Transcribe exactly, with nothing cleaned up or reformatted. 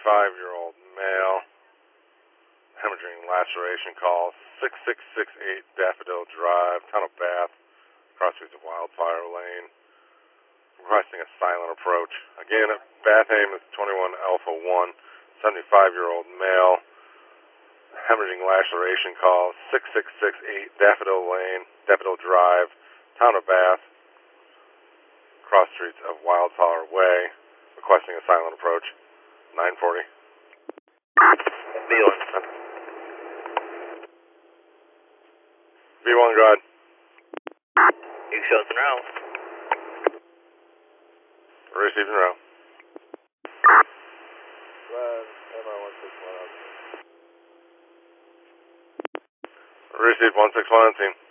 seventy-five-year-old male, hemorrhaging laceration call, six six six eight Daffodil Drive, Town of Bath, cross streets of Wildfire Lane, requesting a silent approach. Again, Bath aim is twenty-one Alpha one, seventy-five-year-old male, hemorrhaging laceration call, six six six eight Daffodil Lane, Daffodil Drive, Town of Bath, cross streets of Wildflower Way, requesting a silent approach, nine forty. V one. V one, go ahead. You shows in route. Receiving route. Received one six one on scene.